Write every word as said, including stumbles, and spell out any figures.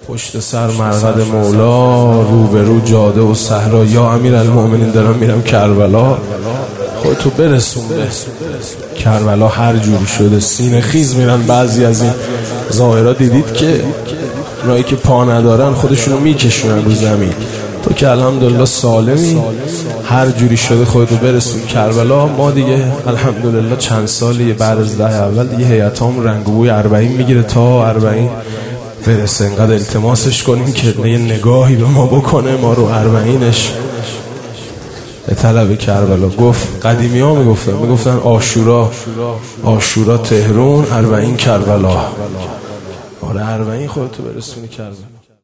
پشت سر مرقد مولا، روبرو جاده و صحرا، یا امیرالمومنین دارم میرم کربلا. خودتو برسون به کربلا. هر جوری شده سینه خیز میرن بعضی از این ظاهرا. دیدید که اونایی که پا ندارن خودشونو میکشونن رو زمین. تو که الحمدلله سالمی، هر جوری شده خودتو برسون کربلا. ما دیگه الحمدلله چند سالیه بعد از ده اول دیگه هیئتام رنگ و بوی اربعین میگیره. تا اربعین برسه انقدر التماسش کنیم که یه نگاهی به ما بکنه، ما رو اربعینش به طلب کربلا. گفت قدیمی ها میگفتن میگفتن عاشورا عاشورا تهرون، اربعین کربلا. آره اربعین خودتو برسونی کربلا.